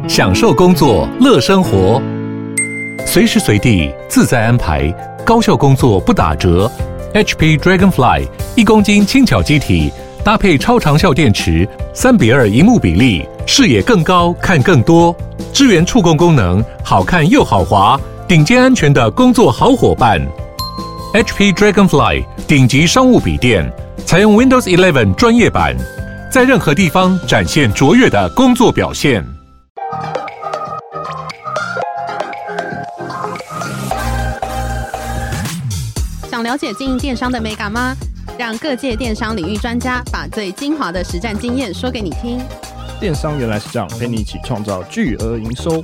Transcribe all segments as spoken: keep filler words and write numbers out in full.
享受工作，乐生活，随时随地自在安排，高效工作不打折。H P Dragonfly 一公斤轻巧机体，搭配超长效电池，三比二萤幕比例，视野更高，看更多，支援触控功能，好看又好滑，顶尖安全的工作好伙伴。H P Dragonfly 顶级商务笔电，采用 Windows 十一专业版，在任何地方展现卓越的工作表现。 想了解经营电商的美感吗？让各界电商领域专家把最精华的实战经验说给你听。 电商原来是这样，陪你一起创造巨额营收。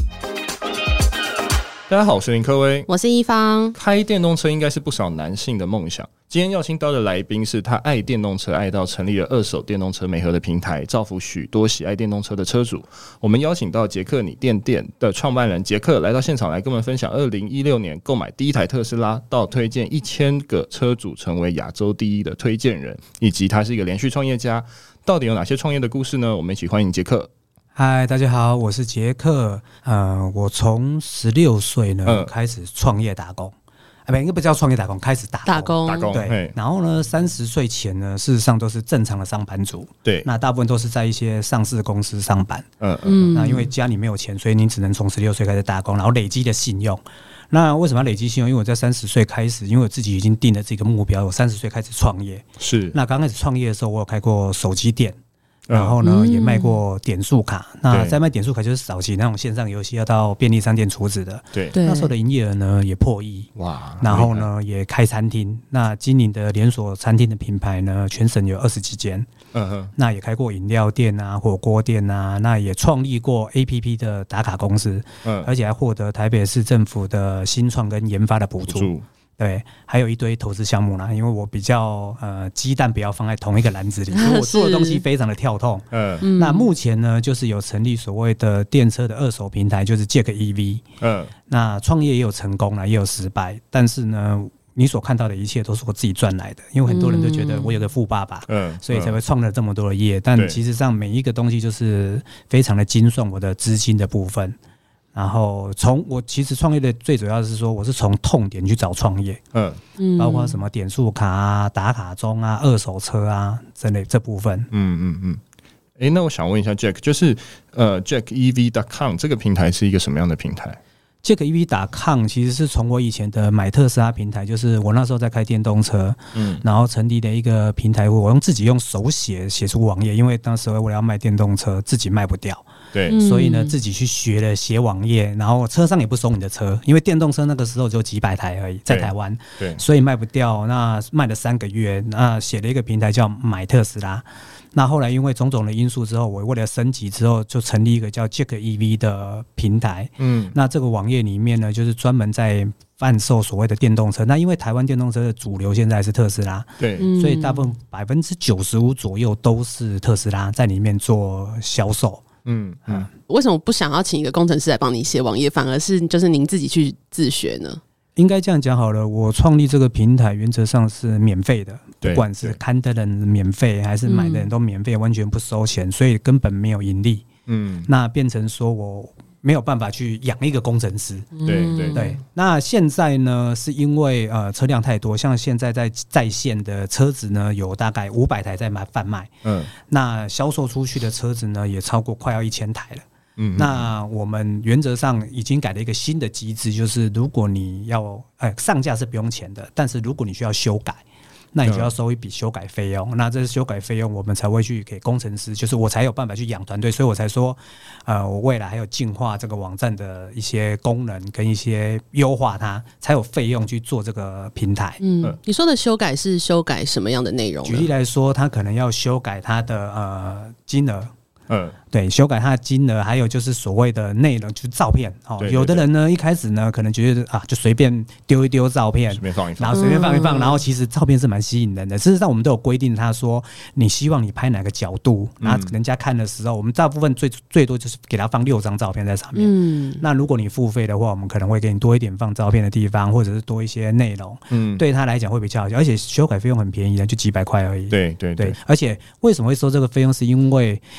大家好，我是林科威， 我是一方。 开电动车应该是不少男性的梦想。今天邀请到的来宾是他爱电动车爱到成立了二手电动车媒合的平台，造福许多喜爱电动车的车主。我们邀请到捷克你电店的创办人杰克来到现场，来跟我们分享二零一六年购买第一台特斯拉，到推荐一千个车主成为亚洲第一的推荐人，以及他是一个连续创业家。到底有哪些创业的故事呢？我们一起欢迎杰克。 嗨，大家好，我是杰克。呃，我从十六岁呢、嗯、开始创业打工，啊，不，应该不叫创业打工，开始打工打工打工。 对，然后呢，三十岁前呢，事实上都是正常的上班族。 对， 那大部分都是在一些上市公司上班。 嗯嗯。 那因为家里没有钱，所以你只能从十六岁开始打工，然后累积的信用。那为什么要累积信用？因为我在三十岁开始，因为我自己已经定了这个目标，我三十岁开始创业。 是。那刚开始创业的时候，我有开过手机店。然后呢，也卖过点数卡。那在卖点数卡就是早期那种线上游戏要到便利商店储值的。 对， 那时候的营业额呢也破亿。哇！然后呢也开餐厅，那经营的连锁餐厅的品牌呢，全省有二十几间。嗯哼。那也开过饮料店啊、火锅店啊，那也创立过 A P P 的打卡公司。嗯。而且还获得台北市政府的新创跟研发的补助。对，还有一堆投资项目啦，因为我比较呃鸡蛋不要放在同一个篮子里，所以我做的东西非常的跳痛。嗯，那目前呢，就是有成立所谓的电车的二手平台，就是 Jack E V。嗯，那创业也有成功啦，也有失败，但是呢，你所看到的一切都是我自己赚来的，因为很多人都觉得我有个富爸爸，嗯，所以才会创了这么多的业，但其实上每一个东西就是非常的精算我的资金的部分。然后从我其实创业的最主要是说，我是从痛点去找创业，嗯，包括什么点数卡啊、打卡中啊、二手车啊这类这部分， 嗯嗯嗯。哎，那我想问一下 Jack， 就是呃 Jack E V 点 com 这个平台是一个什么样的平台 ？Jack E V 点 com 其实是从我以前的买特斯拉平台，就是我那时候在开电动车，嗯，然后成立的一个平台，我用自己用手写写出网页，因为当时为了要卖电动车，自己卖不掉。对，所以呢，自己去学了写网页，然后车上也不收你的车，因为电动车那个时候就几百台而已，在台湾，对，所以卖不掉。那卖了三个月，那写了一个平台叫买特斯拉。那后来因为种种的因素之后，我为了升级之后，就成立一个叫 Jack E V 的平台。嗯，那这个网页里面呢，就是专门在贩售所谓的电动车。那因为台湾电动车的主流现在是特斯拉，对，所以大部分百分之九十五左右都是特斯拉在里面做销售。嗯嗯，为什么不想要请一个工程师来帮你写网页，反而是就是您自己去自学呢？ 应该这样讲好了，我创立这个平台原则上是免费的，不管是看的人免费还是买的人都免费，完全不收钱，所以根本没有盈利。嗯，那变成说我没有办法去养一个工程师。 对对对。那现在呢，是因为呃车辆太多，像现在在在线的车子呢，有大概五百台在卖贩卖。嗯。那销售出去的车子呢，也超过快要一千台了。嗯。那我们原则上已经改了一个新的机制，就是如果你要呃上架是不用钱的，但是如果你需要修改，那你就要收一笔修改费用，嗯、那这修改费用我们才会去给工程师，就是我才有办法去养团队，所以我才说，呃，我未来还有进化这个网站的一些功能跟一些优化它，才有费用去做这个平台。 嗯，你说的修改是修改什么样的内容呢？ 举例来说，他可能要修改他的呃金额。嗯，对，修改它的金额，还有就是所谓的内容，就是照片。哦，对对对，有的人呢，一开始呢，可能觉得啊，就随便丢一丢照片，随便放一放，然后随便放一放，嗯、然后其实照片是蛮吸引人的。事实上，我们都有规定，他说你希望你拍哪个角度，然后人家看的时候，我们大部分最最多就是给他放六张照片在上面。嗯，那如果你付费的话，我们可能会给你多一点放照片的地方，或者是多一些内容。嗯，对他来讲会比较好，而且修改费用很便宜的，就几百块而已。 对对 对, 对， 而且为什么会收这个费用，是因为你知道。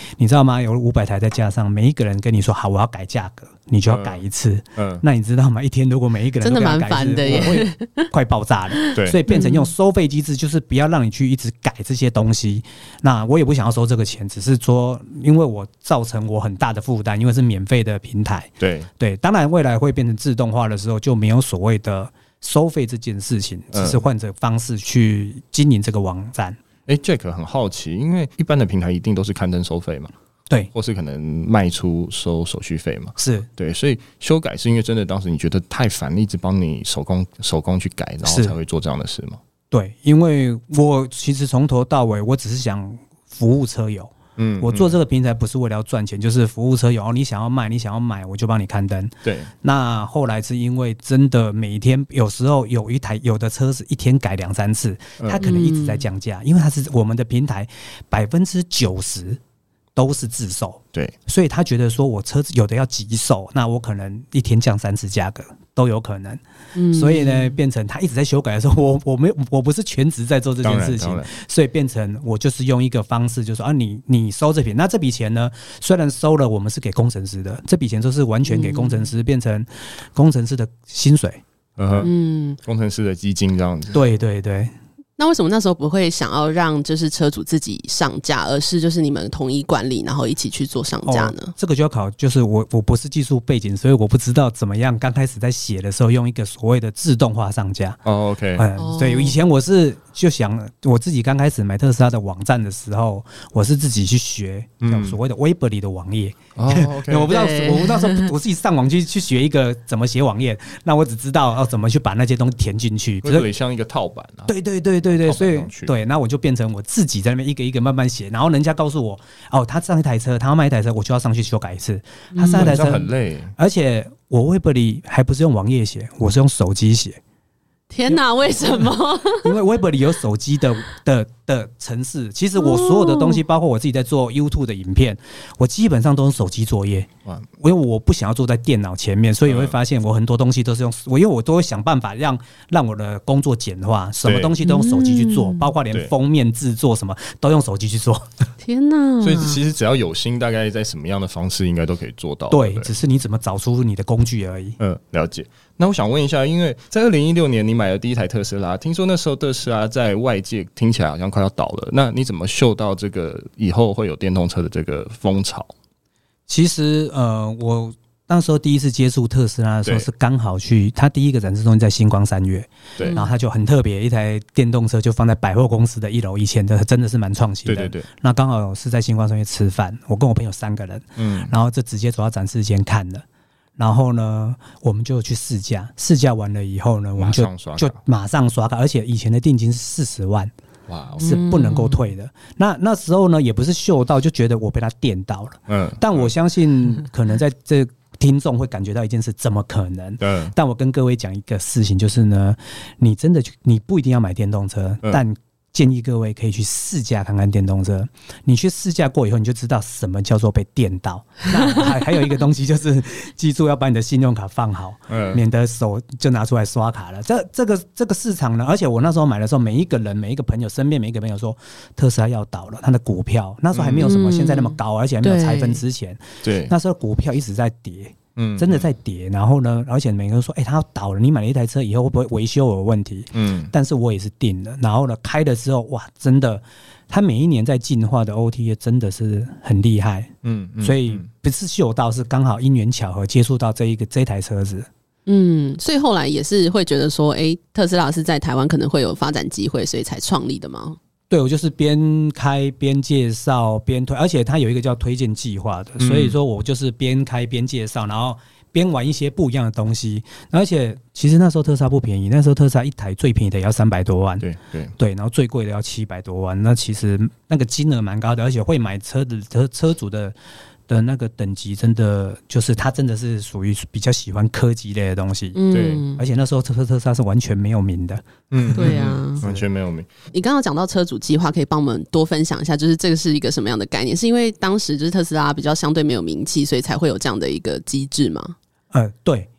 道吗？有五百台在架上，每一个人跟你说好，我要改价格，你就要改一次。嗯，那你知道吗？一天如果每一个人都真的蛮烦的耶， 我会快爆炸了。对，所以变成用收费机制，就是不要让你去一直改这些东西。那我也不想要收这个钱，只是说因为我造成我很大的负担，因为是免费的平台。 对对，当然未来会变成自动化的时候，就没有所谓的收费这件事情，只是换着方式去经营这个网站。 哎、欸、，Jack 很好奇，因为一般的平台一定都是刊登收费嘛， 对， 或是可能卖出收手续费嘛， 是对，所以修改是因为真的当时你觉得太烦，一直帮你手工手工去改，然后才会做这样的事吗？ 对，因为我其实从头到尾，我只是想服务车友。嗯，我做这个平台不是为了要赚钱，就是服务车友。你想要卖，你想要买，我就帮你刊登。 对。 那后来是因为真的每一天，有时候有一台有的车是一天改两三次，它可能一直在降价，因为它是我们的平台百分之九十都是自售， 对， 所以他觉得说我车子有的要急售，那我可能一天降三次价格都有可能。嗯，所以呢，变成他一直在修改的时候，我我没我不是全职在做这件事情，所以变成我就是用一个方式，就是说啊，你你收这笔，那这笔钱呢，虽然收了，我们是给工程师的，这笔钱都是完全给工程师，变成工程师的薪水， 嗯，工程师的基金这样子。 对对对。 那为什么那时候不会想要让就是车主自己上架，而是就是你们统一管理，然后一起去做上架呢？ 哦、这个就要考，就是我我不是技术背景，所以我不知道怎么样。刚开始在写的时候，用一个所谓的自动化上架。 哦 ，OK， 嗯，所以以前我是就想，我自己刚开始买特斯拉的网站的时候，我是自己去学叫所谓的 Weebly 的网页。 哦 ，OK， 我不知道，我不知道说我自己上网去去学一个怎么写网页，那我只知道要怎么去把那些东西填进去。 Weebly 像一个套版啊。 对对对对对，所以对，那我就变成我自己在那边一个一个慢慢写，然后人家告诉我，哦，他上一台车，他要卖一台车，我就要上去修改一次。他上一台车、 嗯、很累， 而且我 Weebly 还不是用网页写，我是用手机写。 天哪，为什么？ 因为 Weebly 有手机的的的程式，其实我所有的东西，包括我自己在做 YouTube 的影片，我基本上都是手机作业。因为我不想要坐在电脑前面，所以我会发现我很多东西都是用我，因为我都会想办法让让我的工作简化，什么东西都用手机去做，包括连封面制作什么都用手机去做。 天哪！ 所以其实只要有心，大概在什么样的方式应该都可以做到。 对， 对， 只是你怎么找出你的工具而已。 嗯，了解。那我想问一下，因为在二零一六年你买了第一台特斯拉，听说那时候特斯拉在外界听起来好像快要倒了，那你怎么嗅到这个以后会有电动车的这个风潮？ 其实呃，我那时候第一次接触特斯拉的时候是刚好去，他第一个展示中心在星光三月，对，然后他就很特别，一台电动车就放在百货公司的一楼，以前的真的是蛮创新的。对对对。那刚好是在星光三月吃饭，我跟我朋友三个人，嗯，然后就直接走到展示间看了。然后呢，我们就去试驾，试驾完了以后呢，我们就就马上刷卡，而且以前的定金是四十万，哇，是不能够退的。嗯、那那时候呢，也不是嗅到，就觉得我被他电到了。嗯，但我相信可能在这听众会感觉到一件事，怎么可能？嗯，但我跟各位讲一个事情，就是呢，你真的你不一定要买电动车，嗯、但建议各位可以去试驾看看电动车。你去试驾过以后，你就知道什么叫做被电到。那还还有一个东西就是，记住要把你的信用卡放好，嗯、免得手就拿出来刷卡了。这这个这个市场呢，而且我那时候买的时候，每一个人、每一个朋友身边每一个朋友说，特斯拉要倒了，他的股票那时候还没有什么现在那么高，嗯、而且还没有拆分之前，对，那时候股票一直在跌。嗯，真的在跌，然后呢，而且每个人说，哎、欸，他要倒了，你买了一台车以后会不会维修有问题？嗯，但是我也是定了，然后呢，开了之后，哇，真的，他每一年在进化的 O T A 真的是很厉害，嗯，嗯所以不是嗅到，是刚好因缘巧合接触到这一个这台车子。 嗯，所以后来也是会觉得说，哎、欸，特斯拉是在台湾可能会有发展机会，所以才创立的吗？ 对，我就是边开边介绍边推，而且它有一个叫推荐计划的，嗯、所以说我就是边开边介绍，然后边玩一些不一样的东西。而且其实那时候特斯拉不便宜，那时候特斯拉一台最便宜的也要三百多万，对对对，然后最贵的要七百多万。那其实那个金额蛮高的，而且会买车的车车主的。的那个等级真的就是他真的是属于比较喜欢科技类的东西，嗯、对，而且那时候特特斯拉是完全没有名的， 嗯，对啊， 完全没有名。 你刚刚讲到车主计划，可以帮我们多分享一下，就是这个是一个什么样的概念？是因为当时就是特斯拉比较相对没有名气，所以才会有这样的一个机制吗？ 呃，对，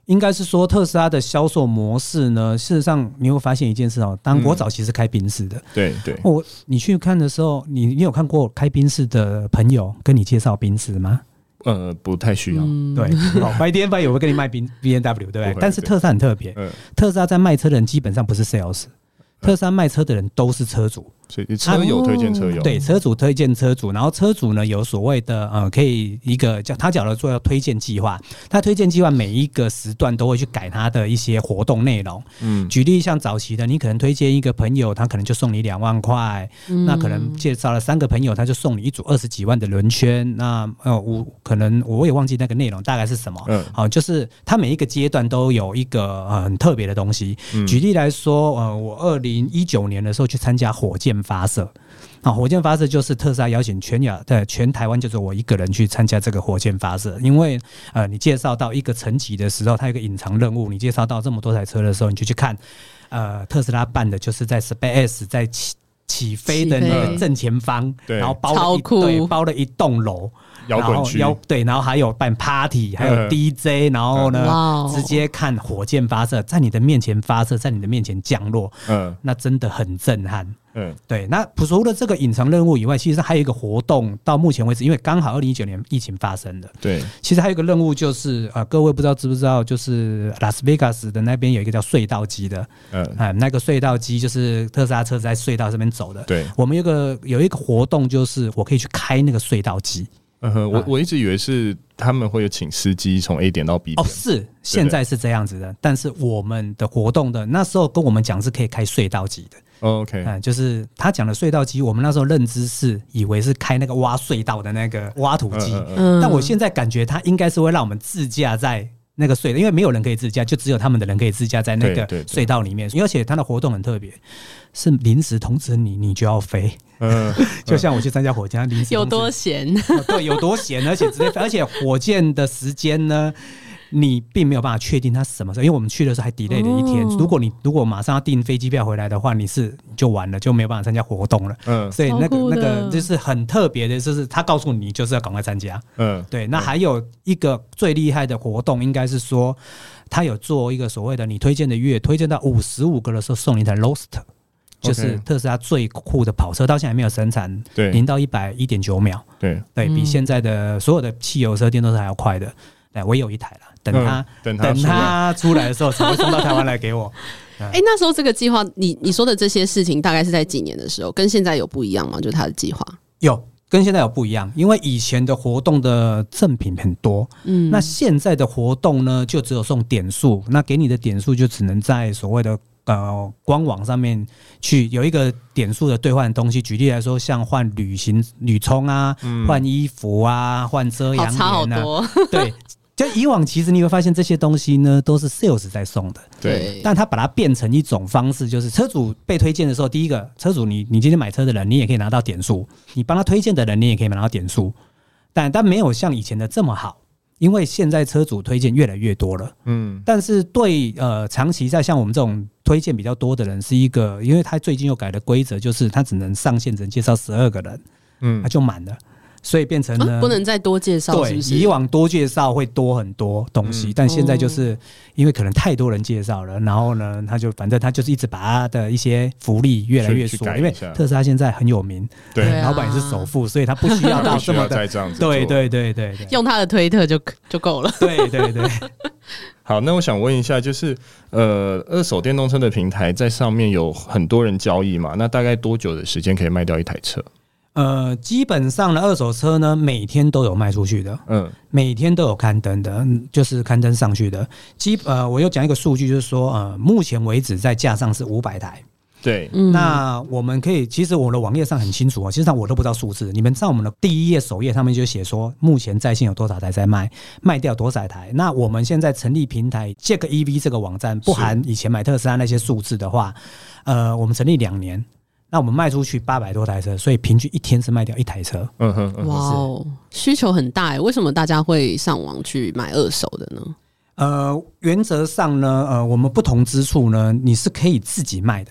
应该是说特斯拉的销售模式呢，事实上你会发现一件事哦，当我早期是开宾士的，嗯、 对对， 我你去看的时候，你你有看过开宾士的朋友跟你介绍宾士吗？ 呃，不太需要。嗯、 对，好 ，Y D F 有会跟你卖 B M W， 对不对？但是特斯拉很特别，嗯、特斯拉在卖车的人基本上不是 sales，、嗯、特斯拉卖车的人都是车主。 所以车友推荐车友、啊， 对，车主推荐车主，然后车主呢有所谓的呃，可以一个叫他讲的做要推荐计划，他推荐计划每一个时段都会去改他的一些活动内容。嗯，举例像早期的，你可能推荐一个朋友，他可能就送你两万块、嗯，那可能介绍了三个朋友，他就送你一组二十几万的轮圈。那呃，我可能我也忘记那个内容大概是什么。嗯，好、呃，就是他每一个阶段都有一个、呃、很特别的东西。嗯、举例来说，呃，我二零一九年的时候去参加火箭发射，啊，火箭发射就是特斯拉邀请全亚的全台湾，就是我一个人去参加这个火箭发射。因为呃，你介绍到一个层级的时候，它有一个隐藏任务，你介绍到这么多台车的时候，你就去看，呃，特斯拉办的就是在 SpaceX 在起起飞的那个正前方，然后包了一对包了一栋楼。 摇滚区， 对，然后还有办 party， 还有 D J，、嗯、然后呢、嗯，直接看火箭发射，在你的面前发射，在你的面前降落，嗯，那真的很震撼，嗯，对。那除了这个隐藏任务以外，其实还有一个活动，到目前为止，因为刚好二零一九年疫情发生的， 对， 其实还有一个任务就是呃，各位不知道知不知道，就是拉斯维加斯的那边有一个叫隧道机的，嗯、呃，那个隧道机就是特斯拉车子在隧道这边走的， 对， 我们有个有一个活动，就是我可以去开那个隧道机。 嗯、我我一直以为是他们会有请司机从 A 点到 B 点。 哦，是现在是这样子的，但是我们的活动的那时候跟我们讲是可以开隧道机的。 哦、OK， 嗯，就是他讲的隧道机，我们那时候认知是以为是开那个挖隧道的那个挖土机、嗯嗯嗯，但我现在感觉他应该是会让我们自驾在那个隧道，因为没有人可以自驾，就只有他们的人可以自驾在那个隧道里面。而且他的活动很特别，是临时通知你，你就要飞。嗯，就像我去参加火箭，临时有多闲？ 对，有多闲，而且直接飞，而且火箭的时间呢，你并没有办法确定它什么时候，因为我们去的时候还 delay 了一天。哦、如果你如果马上要订飞机票回来的话，你是就完了，就没有办法参加活动了。嗯，所以那个那个就是很特别的，就是他告诉你就是要赶快参加。嗯，对。那还有一个最厉害的活动，应该是说他有做一个所谓的你推荐的月，推荐到五十五个的时候送你一台 Roadster。就是特斯拉最酷的跑车，到现在还没有生产，对，零到一百一点九秒，对，对比现在的所有的汽油车、电动车还要快的。对，我也有一台了，等它、嗯、等它 出, 等它出来的时候才会送到台湾来给我。 哎、欸，那时候这个计划，你你说的这些事情，大概是在几年的时候，跟现在有不一样吗？就是它的计划有跟现在有不一样，因为以前的活动的赠品很多，嗯，那现在的活动呢，就只有送点数，那给你的点数就只能在所谓的。呃，官网上面去有一个点数的兑换的东西，举例来说，像换旅行旅充啊，换、嗯、衣服啊，换遮阳帘啊，对，就以往其实你会发现这些东西呢都是 sales 在送的， 对， 但他把它变成一种方式，就是车主被推荐的时候，第一个车主你你今天买车的人，你也可以拿到点数，你帮他推荐的人，你也可以拿到点数，但但没有像以前的这么好。因为现在车主推荐越来越多了，嗯，但是对呃长期在像我们这种推荐比较多的人，是一个，因为他最近又改了规则，就是他只能上线只能介绍十二个人，嗯，他就满了。所以变成呢、 啊、不能再多介绍， 对，以往多介绍会多很多东西、嗯、但现在就是因为可能太多人介绍了，然后呢他就反正他就是一直把他的一些福利越来越缩，因为特斯拉现在很有名， 对， 老板也是首富，所以他不需要到这么的这样子， 对对对对对， 用他的推特就就够了， 对对对。 好，那我想问一下，就是呃，二手电动车的平台在上面有很多人交易嘛？那大概多久的时间可以卖掉一台车？ 呃，基本上呢，二手车呢，每天都有卖出去的，嗯，每天都有刊登的，就是刊登上去的。基呃，我又讲一个数据，就是说，呃，目前为止在架上是五百台。 对， 那我们可以，其实我的网页上很清楚啊，其实上我都不知道数字。你们在我们的第一页首页上面就写说，目前在线有多少台在卖，卖掉多少台。那我们现在成立平台 Jack E V 这个网站，不含以前买特斯拉那些数字的话，呃，我们成立两年。那我们卖出去八百多台车，所以平均一天是卖掉一台车。嗯哼，哇哦，需求很大哎，为什么大家会上网去买二手的呢？ 呃，原则上呢，呃，我们不同之处呢，你是可以自己卖的，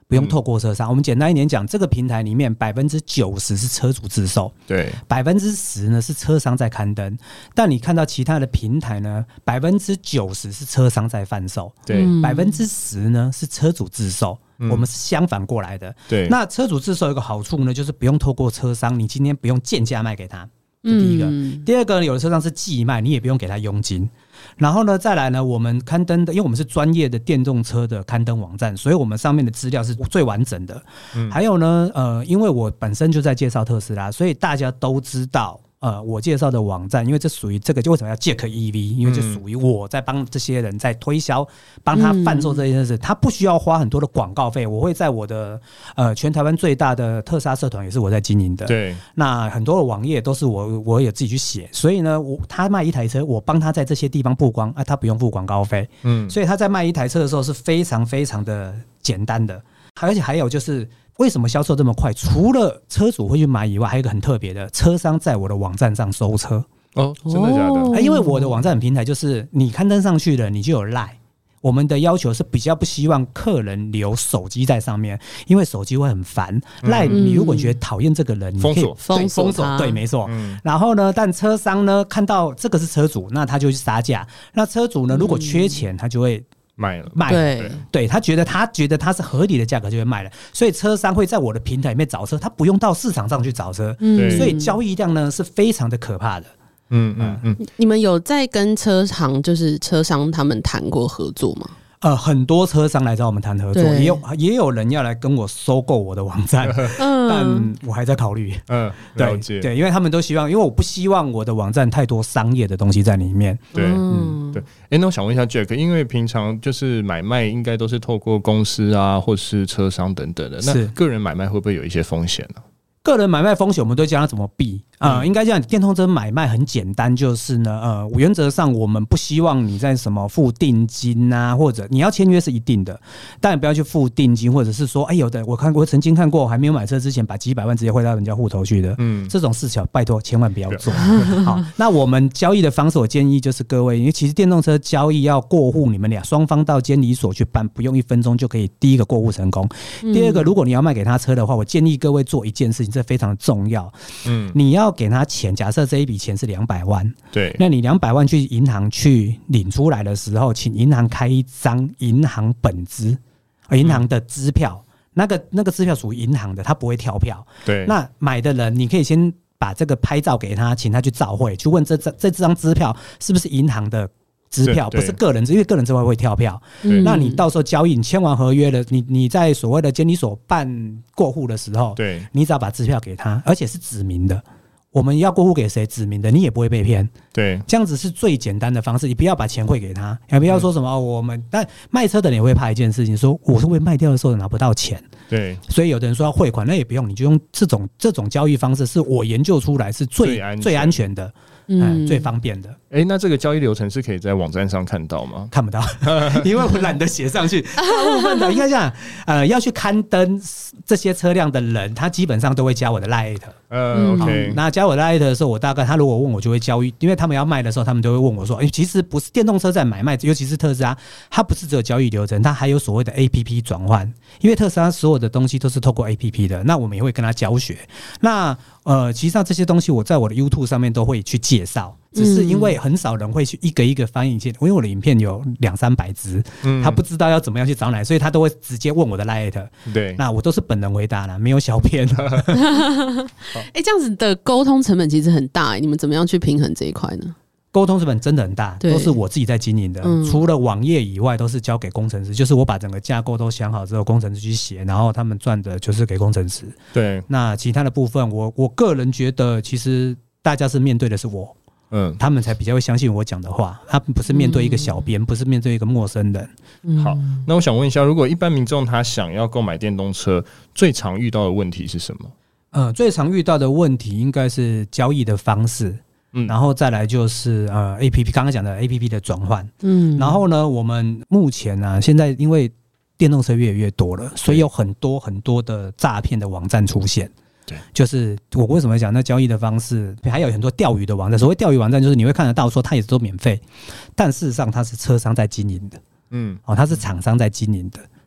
不用透过车商。嗯、我们简单一点讲，这个平台里面百分之九十是车主自售， 对， 百分之十呢是车商在刊登。但你看到其他的平台呢，百分之九十是车商在贩售， 对， 百分之十呢是车主自售。嗯、我们是相反过来的。 对， 那车主自售有一个好处呢，就是不用透过车商，你今天不用贱价卖给他。这第一个，嗯、第二个，有的车商是寄卖，你也不用给他佣金。然后呢，再来呢，我们刊登的，因为我们是专业的电动车的刊登网站，所以我们上面的资料是最完整的。嗯、还有呢，呃，因为我本身就在介绍特斯拉，所以大家都知道。呃，我介绍的网站，因为这属于这个，就为什么要 Jack E V？ 因为这属于我在帮这些人在推销，帮他贩售这件事，嗯、他不需要花很多的广告费。我会在我的呃全台湾最大的特斯拉社团也是我在经营的， 对。 那很多的网页都是我我也自己去写，所以呢，我他卖一台车，我帮他在这些地方曝光啊，他不用付广告费，嗯，所以他在卖一台车的时候是非常非常的简单的，而且还有就是。为什么销售这么快？除了车主会去买以外，还有一个很特别的，车商在我的网站上收车。 哦，真的假的？ 哦、因为我的网站平台就是你刊登上去了，你就有 LINE。我们的要求是比较不希望客人留手机在上面，因为手机会很烦。LINE、嗯、你如果觉得讨厌这个人，你可以封锁封锁，封对，没错。嗯、然后呢，但车商呢看到这个是车主，那他就去杀价。那车主呢，如果缺钱，他就会。 卖了， 卖了，对，对他觉得他觉得他是合理的价格就会卖了，所以车商会在我的平台里面找车，他不用到市场上去找车，嗯、所以交易量呢是非常的可怕的。 嗯嗯嗯，你们有在跟车行就是车商他们谈过合作吗？ 呃，很多车商来找我们谈合作，也有也有人要来跟我收购我的网站，嗯、但我还在考虑。嗯， 了解。 对，因为他们都希望，因为我不希望我的网站太多商业的东西在里面。 对，嗯，对。哎，那我想问一下 Jack， 因为平常就是买卖应该都是透过公司啊，或是车商等等的，那个人买卖会不会有一些风险呢？ 个人买卖风险，我们都教他怎么避啊、呃。应该这样，电动车买卖很简单，就是呢，呃，原则上我们不希望你在什么付定金啊，或者你要签约是一定的，但不要去付定金，或者是说，哎，有的我看我曾经看过，还没有买车之前把几百万直接汇到人家户头去的，嗯，这种事情拜托千万不要做。好，那我们交易的方式，我建议就是各位，因为其实电动车交易要过户，你们俩双方到监理所去办，不用一分钟就可以第一个过户成功。嗯、第二个，如果你要卖给他车的话，我建议各位做一件事情。这非常重要，嗯，你要给他钱，假设这一笔钱是两百万， 对， 那你两百万去银行去领出来的时候，请银行开一张银行本支，银行的支票，嗯、那个那个支票属于银行的，它不会跳票， 对， 那买的人你可以先把这个拍照给他，请他去照会，去问这这这张支票是不是银行的。支票不是个人，因为个人之外会跳票。那你到时候交易，你签完合约了，你你在所谓的监理所办过户的时候，对，你只要把支票给他，而且是指明的。我们要过户给谁指明的，你也不会被骗。 对， 这样子是最简单的方式。你不要把钱汇给他，也不要说什么、嗯、我们。但卖车的人也会怕一件事情，说我是会卖掉的时候拿不到钱。 对， 所以有的人说要汇款，那也不用，你就用这种这种交易方式，是我研究出来是最最安, 最安全的。嗯，最方便的。 哎、欸，那这个交易流程是可以在网站上看到吗？ 看不到，因为我懒得写上去。大部分的应该这样，呃，要去刊登这些车辆的人，他基本上都会加我的 LINE。 呃 ，OK。 那加我的 LINE 的时候，我大概他如果问我，就会交易，因为他们要卖的时候，他们都会问我说，哎、欸，其实不是电动车在买卖，尤其是特斯拉，它不是只有交易流程，它还有所谓的 A P P 转换。因为特斯拉所有的东西都是透过 A P P 的，那我们也会跟他教学。那呃，其实上这些东西我在我的 YouTube 上面都会去介绍。只是因为很少人会去一个一个翻译，因为我的影片有两三百支，嗯、他不知道要怎么样去找哪，所以他都会直接问我的 LINE。对，那我都是本人回答啦，没有小编。 哎、欸，这样子的沟通成本其实很大，你们怎么样去平衡这一块呢？ 沟通成本真的很大，都是我自己在经营的、嗯。除了网页以外，都是交给工程师，就是我把整个架构都想好之后，工程师去写，然后他们赚的就是给工程师。 对， 那其他的部分，我我个人觉得，其实大家是面对的是我。嗯，他们才比较会相信我讲的话，他不是面对一个小编、嗯，不是面对一个陌生人。 嗯、好，那我想问一下，如果一般民众他想要购买电动车，最常遇到的问题是什么？ 呃，最常遇到的问题应该是交易的方式，嗯，然后再来就是呃 A P P， 刚刚讲的 A P P 的转换，嗯，然后呢，我们目前呢、啊，现在因为电动车越来越多了，所以有很多很多的诈骗的网站出现。就是我为什么讲那交易的方式，还有很多钓鱼的网站。所谓钓鱼网站，就是你会看得到说它也是都免费，但事实上它是车商在经营的，嗯，哦，它是厂商在经营的。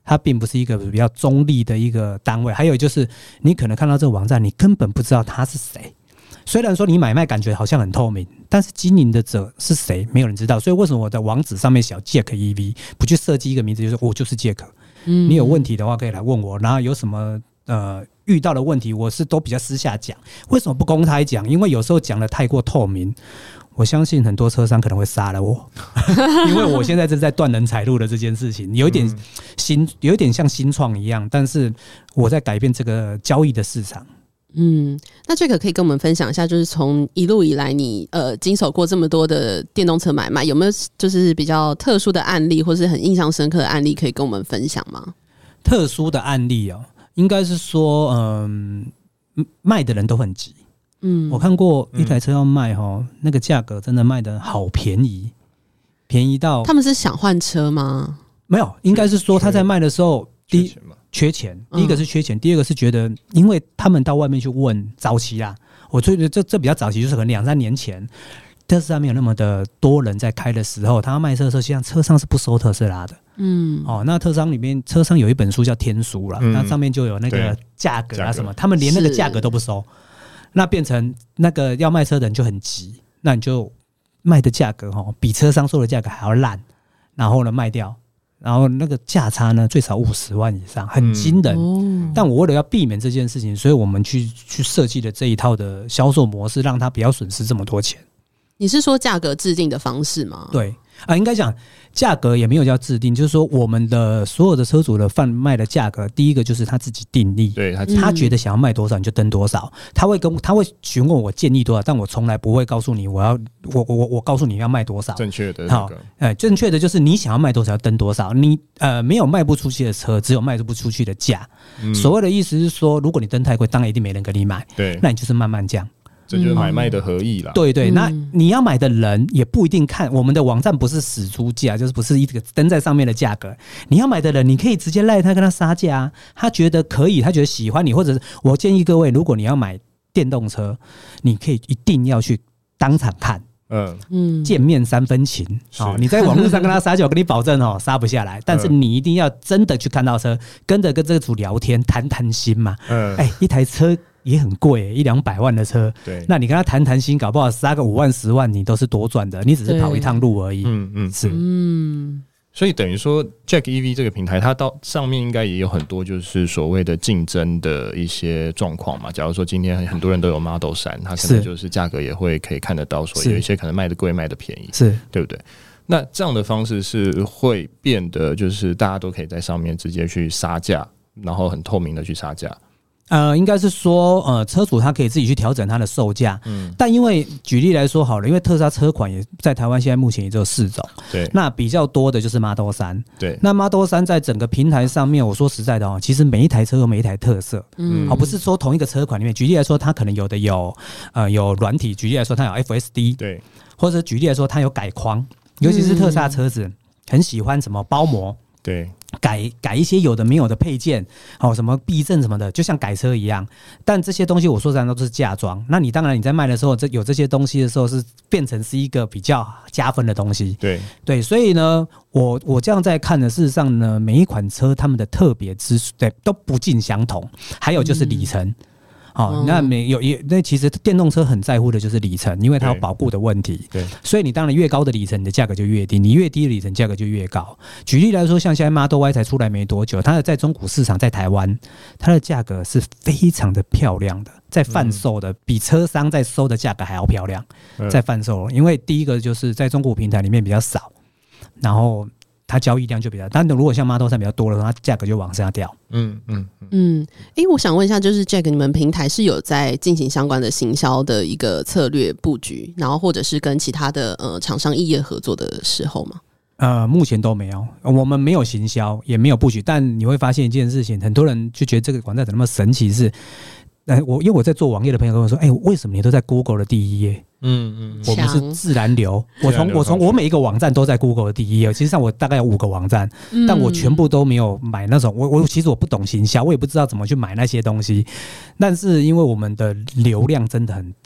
它并不是一个比较中立的一个单位。还有就是你可能看到这个网站，你根本不知道他是谁。虽然说你买卖感觉好像很透明，但是经营的者是谁，没有人知道。所以为什么我的网址上面写 Jack E V 不去设计一个名字，就是我就是 Jack。嗯，你有问题的话可以来问我，然后有什么呃遇到的问题，我是都比较私下讲。为什么不公开讲？因为有时候讲的太过透明，我相信很多车商可能会杀了我，因为我现在正在断人财路的这件事情，有一点新，有一点像新创一样，但是我在改变这个交易的市场。 嗯，那这个可以跟我们分享一下，就是从一路以来你呃经手过这么多的电动车买卖，有没有就是比较特殊的案例，或是很印象深刻的案例可以跟我们分享吗？ 特殊的案例哦，应该是说，嗯、呃，卖的人都很急。嗯，我看过一台车要卖哈、嗯，那个价格真的卖的好便宜，便宜到他们是想换车吗？ 没有，应该是说他在卖的时候，第一。缺钱，第一个是缺钱，嗯、第二个是觉得，因为他们到外面去问早期啦，我觉得这这比较早期，就是可能两三年前，特斯拉没有那么的多人在开的时候，他要卖车的时候，实际上车商是不收特斯拉的。嗯，哦，那特商里面，车商有一本书叫《天书》啦、嗯，那上面就有那个价格啊什么，他们连那个价格都不收，那变成那个要卖车的人就很急，那你就卖的价格哈，比车商说的价格还要烂，然后呢卖掉。然后那个价差呢，最少五十万以上，很惊人、嗯哦。但我为了要避免这件事情，所以我们去去设计了这一套的销售模式，让他不要损失这么多钱。 你是说价格制定的方式吗？ 对啊，应该讲价格也没有叫制定，就是说我们的所有的车主的贩卖的价格，第一个就是他自己定义， 对 他, 他觉得想要卖多少你就登多少，他会跟他会询问我建议多少，但我从来不会告诉你我要我我我告诉你要卖多少。 正确的、那個，好， 呃，正确的就是你想要卖多少要登多少，你呃没有卖不出去的车，只有卖不出去的价、嗯。所谓的意思是说，如果你登太贵，当然一定没人跟你买， 对， 那你就是慢慢降。 这就是买卖的合意啦。 对对，那你要买的人也不一定看我们的网站，不是死猪价，就是不是一个登在上面的价格。你要买的人，你可以直接赖他跟他杀价、啊，他觉得可以，他觉得喜欢你，或者是我建议各位，如果你要买电动车，你可以一定要去当场看。嗯嗯，见面三分情哦，你在网络上跟他杀价，我跟你保证哦，杀不下来。但是你一定要真的去看到车，跟着跟这个主聊天，谈谈心嘛。嗯，哎、欸，一台车也很贵，一两百万的车，对，那你跟他谈谈心，搞不好杀个五万、十万，你都是多赚的。你只是跑一趟路而已。嗯嗯，是嗯。 所以等于说 Jack E V 这个平台，它到上面应该也有很多就是所谓的竞争的一些状况嘛。假如说今天很多人都有 Model 三，它可能就是价格也会可以看得到，说有一些可能卖的贵，卖的便宜，是对不对？那这样的方式是会变得就是大家都可以在上面直接去杀价，然后很透明的去杀价。 呃，应该是说，呃，车主他可以自己去调整他的售价，嗯，但因为举例来说好了，因为特斯拉车款也在台湾现在目前也只有四种，对，那比较多的就是 Model 三，对，那 Model 三在整个平台上面，我说实在的哦，其实每一台车有每一台特色，嗯，好、哦，不是说同一个车款里面，举例来说，它可能有的有呃有软体，举例来说它有 F S D， 对，或者举例来说它有改框，尤其是特斯拉车子、嗯、很喜欢什么包膜，对。改改一些有的没有的配件，哦，什么避震什么的，就像改车一样。但这些东西我说实在都是嫁妆。那你当然你在卖的时候，这有这些东西的时候，是变成是一个比较加分的东西。对对，所以呢，我我这样在看的，事实上呢，每一款车他们的特别之处，对，都不尽相同。还有就是里程。嗯哦，那没有也那其实电动车很在乎的就是里程，因为它有保固的问题。对，所以你当然越高的里程，你的价格就越低；你越低的里程，价格就越高。举例来说，像现在 Model Y 才出来没多久，它的在中古市场在台湾，它的价格是非常的漂亮的，在贩售的、嗯、比车商在收的价格还要漂亮，在贩售。因为第一个就是在中古平台里面比较少，然后它交易量就比较，但如果像 Model 三比较多的话，它价格就往下掉。嗯嗯嗯。哎、欸，我想问一下，就是 Jack， 你们平台是有在进行相关的行销的一个策略布局，然后或者是跟其他的呃厂商异业合作的时候吗？ 呃，目前都没有，我们没有行销，也没有布局。但你会发现一件事情，很多人就觉得这个网站怎么那么神奇是？呃，我因为我在做网页的朋友跟我说，哎、欸，为什么你都在 Google 的第一页？嗯嗯，我们是自然流。我从我从我每一个网站都在 Google 的第一页。其实上我大概有五个网站，嗯、但我全部都没有买那种。我我其实我不懂行销，我也不知道怎么去买那些东西。但是因为我们的流量真的很大，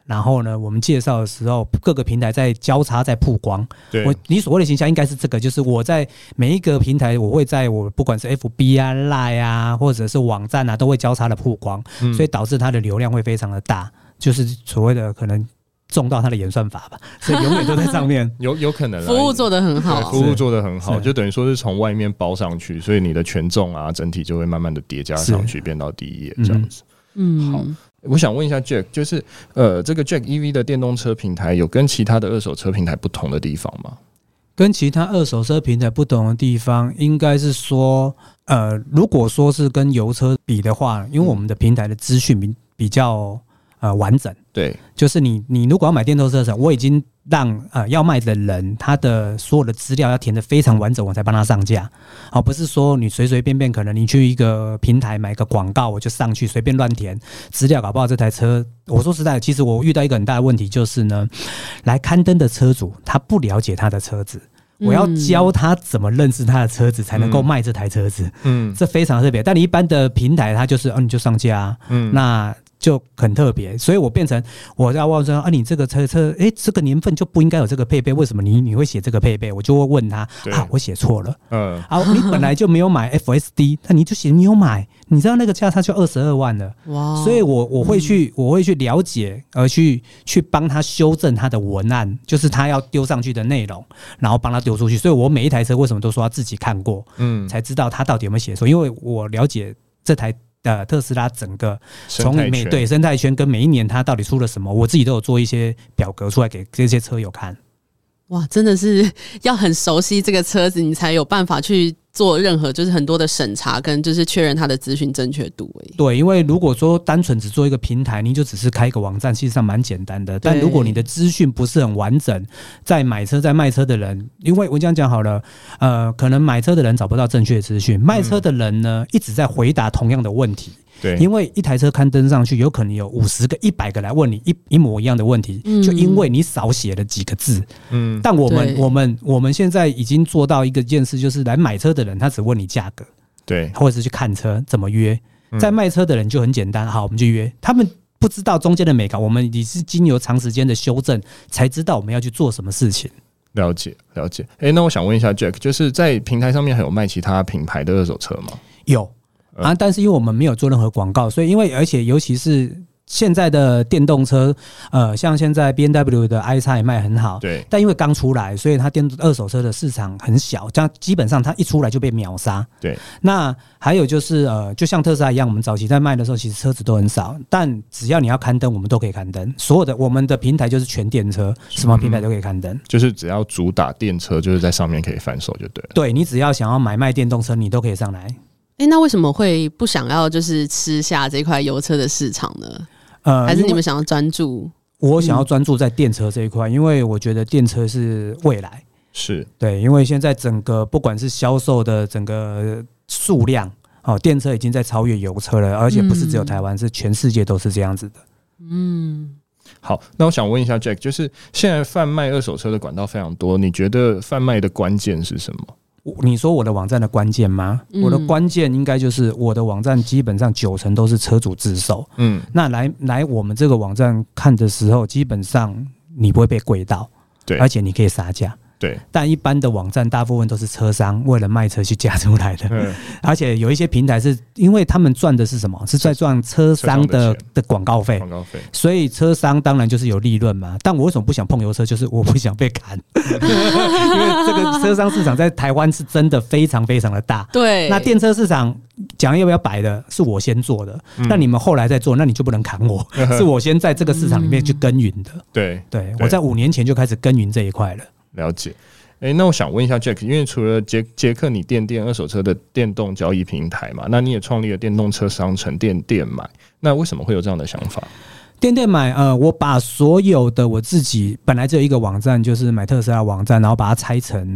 然后呢，我们介绍的时候，各个平台在交叉在曝光。 对， 我你所谓的形象应该是这个，就是我在每一个平台，我会在我不管是 F B 啊、Line 啊，或者是网站啊，都会交叉的曝光，嗯、所以导致它的流量会非常的大，就是所谓的可能中到它的演算法吧，所以永远都在上面。 有有可能服务做得很好， 服务做得很好，就等于说是从外面包上去，所以你的权重啊，整体就会慢慢的叠加上去，变到第一页这样子。嗯，好。我想问一下 Jack， 就是呃，这个 Jack E V 的电动车平台有跟其他的二手车平台不同的地方吗？ 跟其他二手车平台不同的地方，应该是说，呃，如果说是跟油车比的话，因为我们的平台的资讯比比较呃完整， 对， 就是你你如果要买电动车的时候，我已经让呃要卖的人他的所有的资料要填得非常完整，我才帮他上架。好，不是说你随随便便，可能你去一个平台买个广告，我就上去随便乱填资料，搞不好这台车。我说实在的，其实我遇到一个很大的问题就是呢，来刊登的车主他不了解他的车子。我要教他怎么认识他的车子，才能够卖这台车子。嗯，这非常特别。但你一般的平台，它就是哦，你就上架啊，嗯，那就很特别。所以我变成我要问说啊，你这个车车，哎、欸，这个年份就不应该有这个配备，为什么你你会写这个配备？我就会问他啊，我写错了。嗯，啊，你本来就没有买 F S D， 那你就写你有买，你知道那个价差就二十二万了。哇！所以我我会去、嗯、我会去了解，而去去帮他修正他的文案，就是他要丢上去的内容，然后帮他丢出去。所以我每一台车为什么都说要自己看过，嗯，才知道他到底有没有写错，因为我了解这台。呃，特斯拉整个从每对生态圈跟每一年它到底出了什么，我自己都有做一些表格出来给这些车友看。 哇，真的是要很熟悉这个车子，你才有办法去做任何就是很多的审查跟就是确认它的资讯正确度。 对，因为如果说单纯只做一个平台，你就只是开一个网站，其实上蛮简单的。但如果你的资讯不是很完整，在买车在卖车的人，因为我这样讲好了，呃，可能买车的人找不到正确资讯，卖车的人呢、嗯、一直在回答同样的问题。对，因为一台车刊登上去，有可能有五十个、一百个来问你 一, 一模一样的问题、嗯，就因为你少写了几个字。嗯，但我们我们我们现在已经做到一个件事，就是来买车的人他只问你价格，对，或者是去看车怎么约。在卖车的人就很简单，好，我们就约。他们不知道中间的美感，我们也是经由长时间的修正，才知道我们要去做什么事情。 了解了解。哎、欸，那我想问一下 Jack， 就是在平台上面还有卖其他品牌的二手车吗？ 有。啊，但是因为我们没有做任何广告，所以因为而且尤其是现在的电动车，呃，像现在 B M W 的 i 叉也卖很好，对，但因为刚出来，所以它电二手车的市场很小，这样基本上它一出来就被秒杀。对，那还有就是呃，就像特斯拉一样，我们早期在卖的时候，其实车子都很少，但只要你要刊登，我们都可以刊登。所有的我们的平台就是全电车，什么平台都可以刊登，嗯、 就是只要主打电车，就是在上面可以贩售就对了。 对，你只要想要买卖电动车，你都可以上来。 欸，那为什么会不想要就是吃下这块油车的市场呢？呃，还是你们想要专注？ 我想要专注在电车这一块，因为我觉得电车是未来。 是， 对，因为现在整个不管是销售的整个数量，哦，电车已经在超越油车了，而且不是只有台湾，嗯、是全世界都是这样子的。嗯。 好，那我想问一下 Jack， 就是现在贩卖二手车的管道非常多，你觉得贩卖的关键是什么？ 你说我的网站的关键吗？嗯、我的关键应该就是我的网站基本上九成都是车主自售。嗯，那来来我们这个网站看的时候，基本上你不会被贵到，对，而且你可以杀价。对，但一般的网站大部分都是车商为了卖车去架出来的，嗯、而且有一些平台是因为他们赚的是什么？是在赚车商的的, 的广告费，广告费，所以车商当然就是有利润嘛。但我为什么不想碰油车？就是我不想被砍，因为这个车商市场在台湾是真的非常非常的大。对，那电车市场讲要不要摆的，是我先做的，嗯、那你们后来再做，那你就不能砍我，是我先在这个市场里面去耕耘的。对，对，我在五年前就开始耕耘这一块了。 了解。欸、那我想问一下 Jack， 因为除了杰杰克你电电二手车的电动交易平台嘛，那你也创立了电动车商城电电买，那为什么会有这样的想法？ 电电买，呃，我把所有的我自己本来只有一个网站，就是买特斯拉网站，然后把它拆成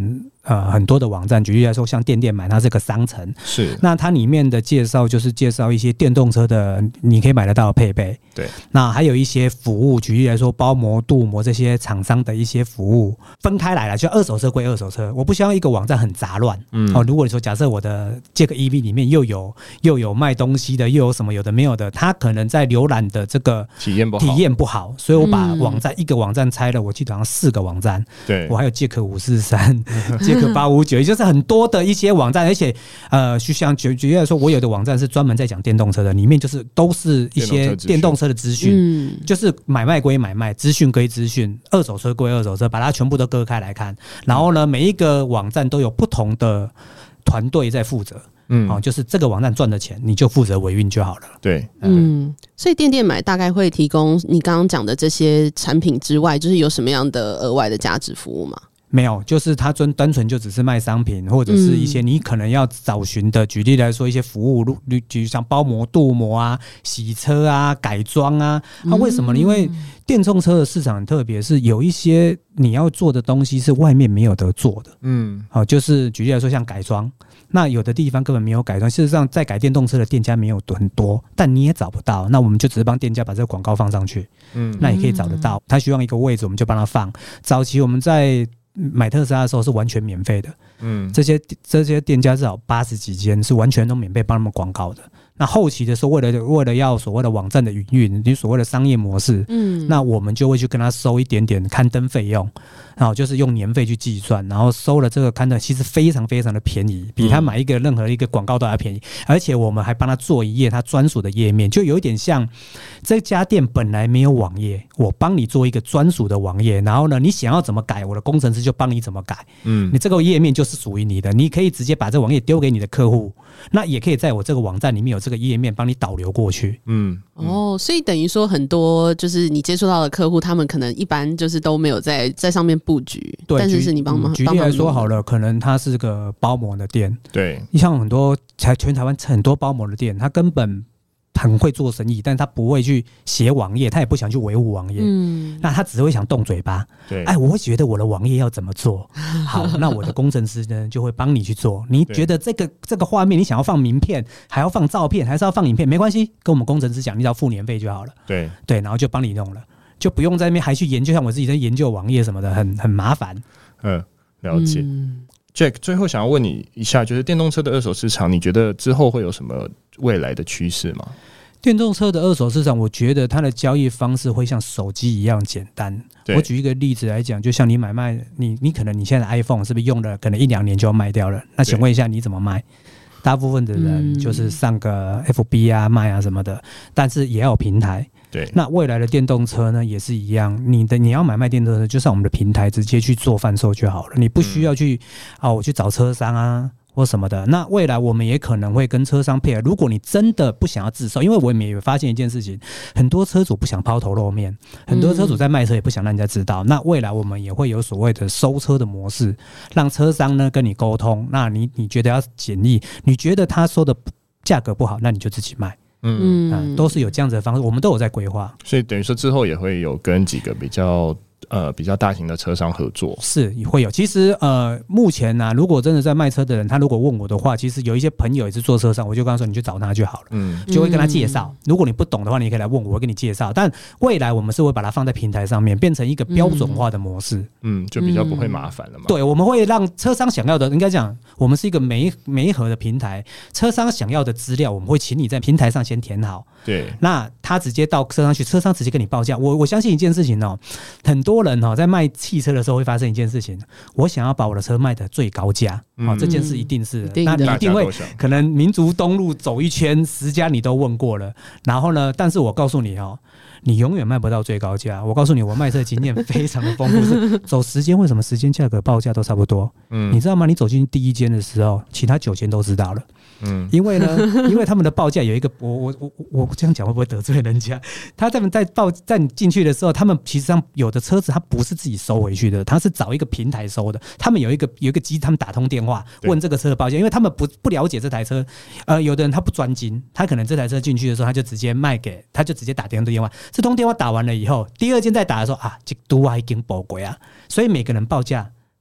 呃很多的网站，举例来说，像电电买，它是个商城， 是那它里面的介绍就是介绍一些电动车的你可以买得到的配备， 对， 那还有一些服务，举例来说，包膜、镀膜这些厂商的一些服务分开来了，就二手车归二手车，我不希望一个网站很杂乱。嗯，哦，如果你说假设我的这个 E V 里面又有又有卖东西的，又有什么有的没有的，它可能在浏览的这个体验不好， 体验不好，所以我把网站、嗯、一个网站拆了，我记得好像四个网站， 对， 我还有杰克五四三、杰克八五九，也就是很多的一些网站，而且呃，就像举举例来说，我有的网站是专门在讲电动车的，里面就是都是一些电动车的资讯，嗯，就是买卖归买卖，资讯归资讯，二手车归二手车，把它全部都割开来看。然后呢，每一个网站都有不同的团队在负责。嗯、哦，就是这个网站赚的钱，你就负责维运就好了。 对， 嗯，所以电电买大概会提供你刚刚讲的这些产品之外，就是有什么样的额外的价值服务吗？ 没有，就是它专单纯就只是卖商品，或者是一些你可能要找寻的。举例来说，一些服务，比如像包膜、镀膜啊、洗车啊、改装啊。那、啊、为什么呢？因为电动车的市场很特别，是有一些你要做的东西是外面没有得做的。嗯，好，就是举例来说，像改装。那有的地方根本没有改装，事实上在改电动车的店家没有很多，但你也找不到。那我们就只是帮店家把这个广告放上去，嗯，那也可以找得到。他希望一个位置，我们就帮他放。早期我们在买特斯拉的时候是完全免费的，嗯，这些这些店家至少八十几间是完全都免费帮他们广告的。那后期的时候，为了为了要所谓的网站的营运，你所谓的商业模式，嗯，那我们就会去跟他收一点点刊登费用，然后就是用年费去计算，然后收了这个刊登，其实非常非常的便宜，比他买一个任何一个广告都还便宜，而且我们还帮他做一页他专属的页面，就有一点像这家店本来没有网页，我帮你做一个专属的网页，然后呢，你想要怎么改，我的工程师就帮你怎么改，嗯，你这个页面就是属于你的，你可以直接把这个网页丢给你的客户，那也可以在我这个网站里面有这个页面帮你导流过去。嗯， 哦，所以等于说很多就是你接触到的客户，他们可能一般就是都没有在在上面布局， 对， 但是是你帮忙。 举例来说好了，可能他是个包膜的店， 对， 你像很多全台湾很多包膜的店，他根本很会做生意，但他不会去写网页，他也不想去维护网页，嗯，那他只会想动嘴巴，对，哎，我会觉得我的网页要怎么做好，那我的工程师呢就会帮你去做。你觉得这个这个画面你想要放名片，还要放照片，还是要放影片，没关系，跟我们工程师讲，你只要付年费就好了， 对对，然后就帮你弄了，就不用在那边还去研究，像我自己在研究网页什么的，很很麻烦。 嗯，了解。嗯Jack， 最后想要问你一下，就是电动车的二手市场，你觉得之后会有什么未来的趋势吗？ 电动车的二手市场，我觉得它的交易方式会像手机一样简单。我举一个例子来讲，就像你买卖，你你可能你现在 iPhone 是不是用了可能一两年就要卖掉了？那请问一下你怎么卖？大部分的人就是上个 F B 啊卖啊什么的，但是也要有平台。 对， 那未来的电动车呢也是一样，你的你要买卖电动车，就上我们的平台直接去做贩售就好了，你不需要去啊、哦、我去找车商啊或什么的。那未来我们也可能会跟车商配合，如果你真的不想要自售，因为我们也发现一件事情，很多车主不想抛头露面，很多车主在卖车也不想让人家知道。那未来我们也会有所谓的收车的模式，让车商呢跟你沟通，那你你觉得要简易，你觉得他收的价格不好，那你就自己卖。嗯、啊，都是有这样子的方式，我们都有在规划。 所以等于说之后也会有跟几个比较呃比较大型的车商合作， 是会有。其实呃，目前呢、啊，如果真的在卖车的人，他如果问我的话，其实有一些朋友也是做车商，我就跟他说，你去找他就好了，嗯，就会跟他介绍。如果你不懂的话，你可以来问我，我会跟你介绍。但未来我们是会把它放在平台上面，变成一个标准化的模式， 嗯，就比较不会麻烦了嘛。 对，我们会让车商想要的，应该讲，我们是一个媒媒合的平台，车商想要的资料，我们会请你在平台上先填好。 对， 那他直接到车商去，车商直接跟你报价。我我相信一件事情哦，很多人哦在卖汽车的时候会发生一件事情，我想要把我的车卖的最高价，嗯哦，这件事一定是的，那你一定会可能民族东路走一圈，十家你都问过了，然后呢，但是我告诉你哦。你永远卖不到最高价。我告诉你，我卖车经验非常的丰富，是走十间，为什么十间价格报价都差不多？嗯，你知道吗？你走进第一间的时候，其他九间都知道了。嗯，因为呢，因为他们的报价有一个，我我我我这样讲会不会得罪人家？他们在报在你进去的时候，他们其实上有的车子他不是自己收回去的，他是找一个平台收的。他们有一个有一个机，他们打通电话问这个车的报价，因为他们不不了解这台车。呃，有的人他不专精，他可能这台车进去的时候，他就直接卖给，他就直接打电话。这通电话打完了以后，第二间再打的时候啊，这都还已经报过啊，所以每个人报价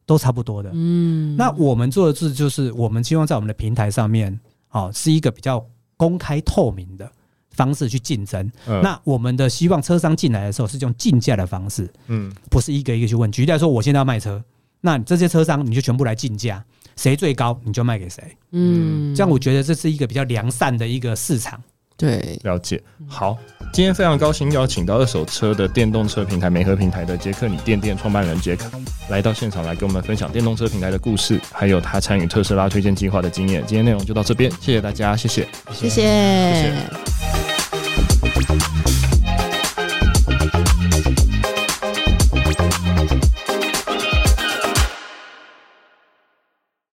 都差不多的。嗯，那我们做的事就是我们希望在我们的平台上面，哦，是一个比较公开透明的方式去竞争。嗯、那我们的希望车商进来的时候是用竞价的方式，嗯，不是一个一个去问。举例来说，我现在要卖车，那这些车商你就全部来竞价，谁最高你就卖给谁。嗯，这样我觉得这是一个比较良善的一个市场。 对， 了解。好，今天非常高兴邀请到二手车的电动车平台媒合平台的杰克你电店创办人杰克来到现场，来跟我们分享电动车平台的故事，还有他参与特斯拉推荐计划的经验。今天内容就到这边，谢谢大家，谢谢， 谢谢。谢谢。